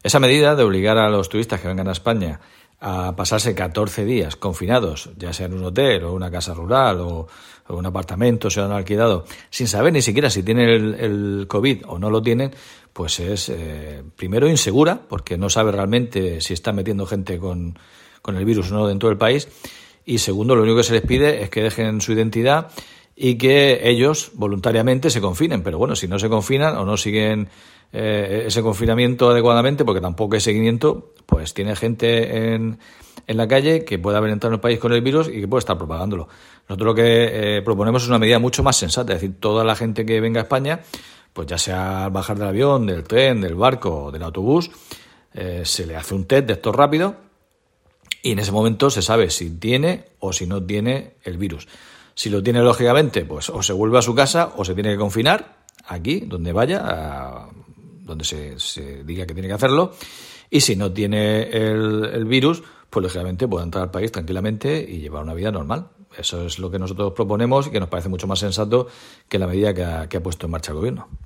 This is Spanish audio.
Esa medida de obligar a los turistas que vengan a España a pasarse 14 días confinados, ya sea en un hotel o una casa rural o un apartamento, se han alquilado, sin saber ni siquiera si tienen el COVID o no lo tienen, pues es, primero, insegura, porque no sabe realmente si está metiendo gente con el virus o no dentro del país, y segundo, lo único que se les pide es que dejen su identidad y que ellos voluntariamente se confinen. Pero bueno, si no se confinan o no siguen ese confinamiento adecuadamente, porque tampoco hay seguimiento, pues tiene gente en la calle que puede haber entrado en el país con el virus y que puede estar propagándolo. Nosotros lo que proponemos es una medida mucho más sensata, es decir, toda la gente que venga a España, pues ya sea al bajar del avión, del tren, del barco o del autobús, se le hace un test de estos rápidos y en ese momento se sabe si tiene o si no tiene el virus. Si lo tiene, lógicamente, pues o se vuelve a su casa o se tiene que confinar aquí, donde vaya, donde se diga que tiene que hacerlo. Y si no tiene el virus, pues lógicamente puede entrar al país tranquilamente y llevar una vida normal. Eso es lo que nosotros proponemos y que nos parece mucho más sensato que la medida que ha puesto en marcha el Gobierno.